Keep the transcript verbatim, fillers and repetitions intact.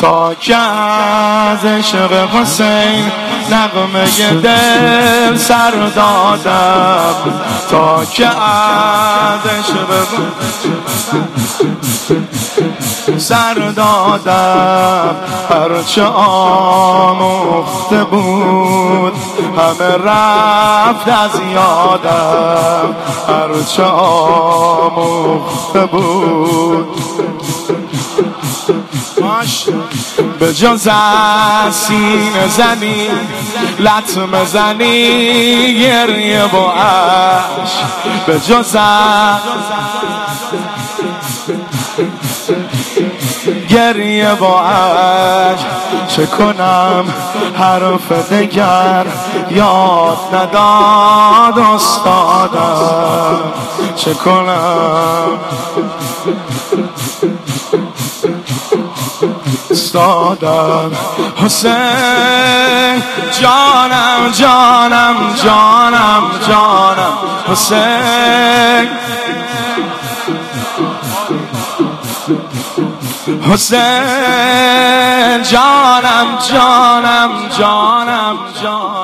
تا که از عشق حسین نغمه دل سر دادم، تا که از عشق سر دادم. هرچه آموخته بود همه رفت از یادم، هرچه آموخته بود به جز از سینه زنی لطمه زنی گریه و عشق، به جز از گریه و عشق چه کنم حرف دگر یاد نداد استادم، چه کنم استادم. حسین جانم جانم جانم جانم حسین، حسین جانم جانم جانم جانم